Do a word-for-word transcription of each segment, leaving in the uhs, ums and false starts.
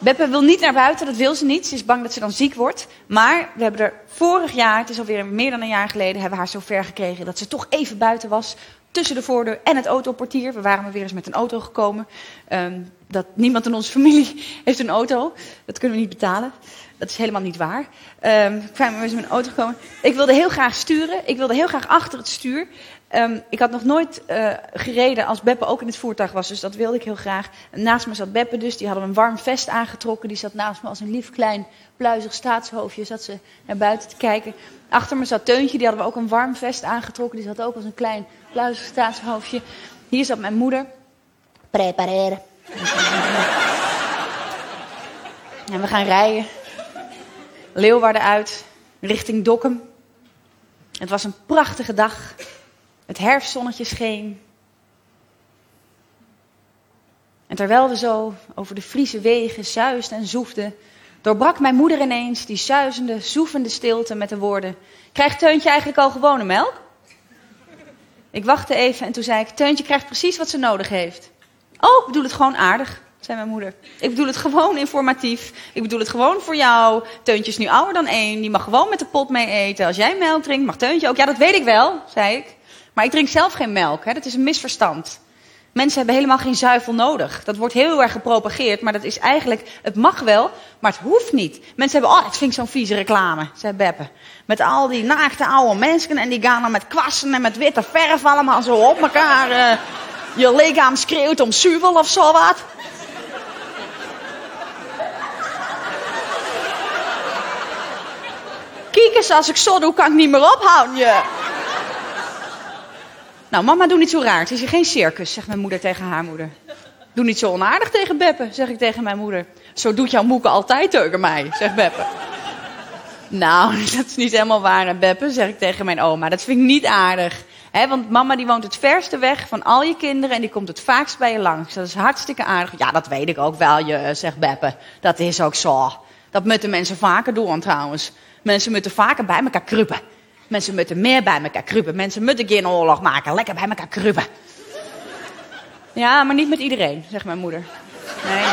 Beppe wil niet naar buiten, dat wil ze niet. Ze is bang dat ze dan ziek wordt. Maar we hebben er vorig jaar, het is alweer meer dan een jaar geleden, hebben we haar zover gekregen dat ze toch even buiten was. Tussen de voordeur en het autoportier. We waren maar weer eens met een auto gekomen. Um, dat niemand in onze familie heeft een auto. Dat kunnen we niet betalen. Dat is helemaal niet waar. Um, ik ben weer eens met een auto gekomen. Ik wilde heel graag sturen. Ik wilde heel graag achter het stuur. Um, ik had nog nooit uh, gereden als Beppe ook in het voertuig was. Dus dat wilde ik heel graag. En naast me zat Beppe dus. Die hadden een warm vest aangetrokken. Die zat naast me als een lief klein pluizig staatshoofdje. Zat ze naar buiten te kijken. Achter me zat Teuntje. Die hadden we ook een warm vest aangetrokken. Die zat ook als een klein pluizig staatshoofdje. Hier zat mijn moeder. Prepareren. En we gaan rijden. Leeuwarden uit. Richting Dokkum. Het was een prachtige dag. Het herfstzonnetje scheen. En terwijl we zo over de Friese wegen zuisden en zoefden, doorbrak mijn moeder ineens die zuizende, zoevende stilte met de woorden: krijgt Teuntje eigenlijk al gewone melk? Ik wachtte even en toen zei ik: Teuntje krijgt precies wat ze nodig heeft. Oh, ik bedoel het gewoon aardig, zei mijn moeder. Ik bedoel het gewoon informatief. Ik bedoel het gewoon voor jou. Teuntje is nu ouder dan één. Die mag gewoon met de pot mee eten. Als jij melk drinkt, mag Teuntje ook. Ja, dat weet ik wel, zei ik. Maar ik drink zelf geen melk. Hè. Dat is een misverstand. Mensen hebben helemaal geen zuivel nodig. Dat wordt heel erg gepropageerd. Maar dat is eigenlijk, het mag wel, maar het hoeft niet. Mensen hebben, oh, dat vind ik zo'n vieze reclame, zei Beppe. Met al die naakte oude mensen en die gaan dan met kwassen en met witte verf allemaal zo op elkaar. Uh, je lichaam schreeuwt om zuivel of zo wat. Kijk eens, als ik zo doe, kan ik niet meer ophouden, je. Nou, mama, doe niet zo raar. Het is hier geen circus, zegt mijn moeder tegen haar moeder. Doe niet zo onaardig tegen Beppe, zeg ik tegen mijn moeder. Zo doet jouw moeke altijd tegen mij, zegt Beppe. Nou, dat is niet helemaal waar, hè, Beppe, zeg ik tegen mijn oma. Dat vind ik niet aardig. He, want mama die woont het verste weg van al je kinderen en die komt het vaakst bij je langs. Dat is hartstikke aardig. Ja, dat weet ik ook wel, je, zegt Beppe. Dat is ook zo. Dat moeten mensen vaker doen trouwens. Mensen moeten vaker bij elkaar kruipen. Mensen moeten meer bij elkaar kruipen. Mensen moeten geen oorlog maken. Lekker bij elkaar kruipen. Ja, maar niet met iedereen, zegt mijn moeder. Nee.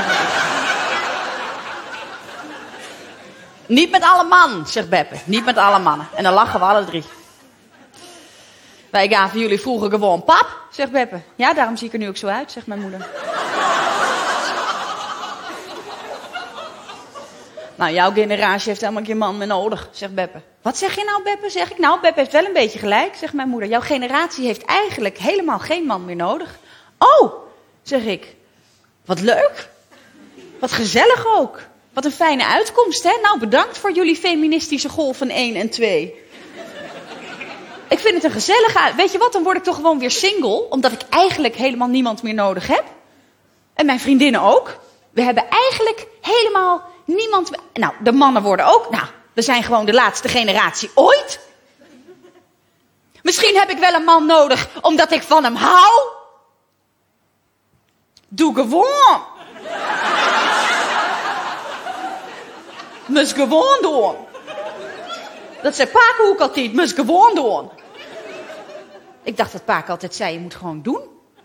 Niet met alle mannen, zegt Beppe. Niet met alle mannen. En dan lachen we alle drie. Wij gaven jullie vroeger gewoon pap, zegt Beppe. Ja, daarom zie ik er nu ook zo uit, zegt mijn moeder. Nou, jouw generatie heeft helemaal geen man meer nodig, zegt Beppe. Wat zeg je nou, Beppe? Zeg ik. Nou, Beppe heeft wel een beetje gelijk, zegt mijn moeder. Jouw generatie heeft eigenlijk helemaal geen man meer nodig. Oh, zeg ik. Wat leuk. Wat gezellig ook. Wat een fijne uitkomst, hè? Nou, bedankt voor jullie feministische golven één en twee. Ik vind het een gezellige... Weet je wat, dan word ik toch gewoon weer single. Omdat ik eigenlijk helemaal niemand meer nodig heb. En mijn vriendinnen ook. We hebben eigenlijk helemaal niemand meer... Nou, de mannen worden ook... Nou, we zijn gewoon de laatste generatie ooit. Misschien heb ik wel een man nodig, omdat ik van hem hou. Doe gewoon. Moet gewoon doen. Dat zei Paak ook altijd, moet gewoon doen. Ik dacht dat Paak altijd zei, je moet gewoon doen.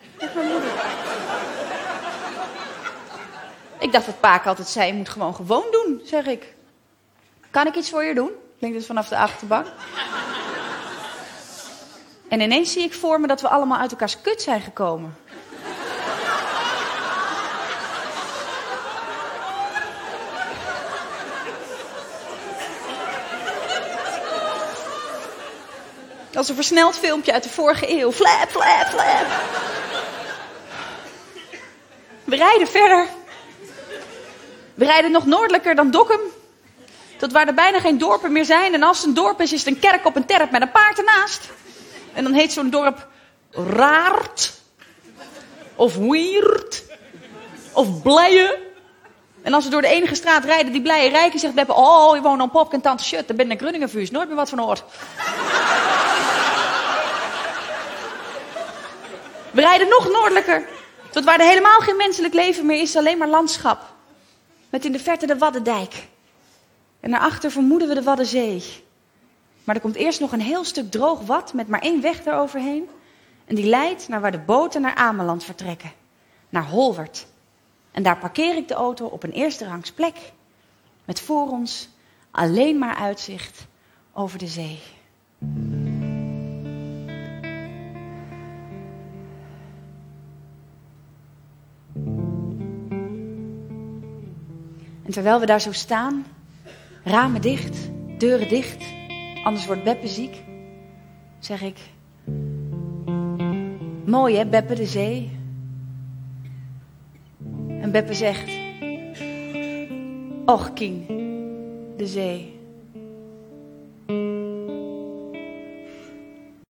Ik dacht dat Paak altijd zei, je moet gewoon gewoon doen, zeg ik. Kan ik iets voor je doen? Klinkt het vanaf de achterbank. En ineens zie ik voor me dat we allemaal uit elkaars kut zijn gekomen. Als een versneld filmpje uit de vorige eeuw. Flap, flap, flap. We rijden verder. We rijden nog noordelijker dan Dokkum. Tot waar er bijna geen dorpen meer zijn. En als het een dorp is, is het een kerk op een terp met een paard ernaast. En dan heet zo'n dorp Raart. Of Weert. Of Blijen. En als we door de enige straat rijden die Blijen rijken, zegt Beppe, oh, je woont op Pop en Tante Shut. Daar ben ik Grunningenvuurs. Nooit meer wat van hoort. We rijden nog noordelijker. Tot waar er helemaal geen menselijk leven meer is. Alleen maar landschap. Met in de verte de Waddendijk. En daarachter vermoeden we de Waddenzee. Maar er komt eerst nog een heel stuk droog wad met maar één weg eroverheen. En die leidt naar waar de boten naar Ameland vertrekken. Naar Holwert. En daar parkeer ik de auto op een eerste rangs plek. Met voor ons alleen maar uitzicht over de zee. En terwijl we daar zo staan, ramen dicht, deuren dicht, anders wordt Beppe ziek, zeg ik: mooi hè, Beppe, de zee. En Beppe zegt: och, Kien, de zee.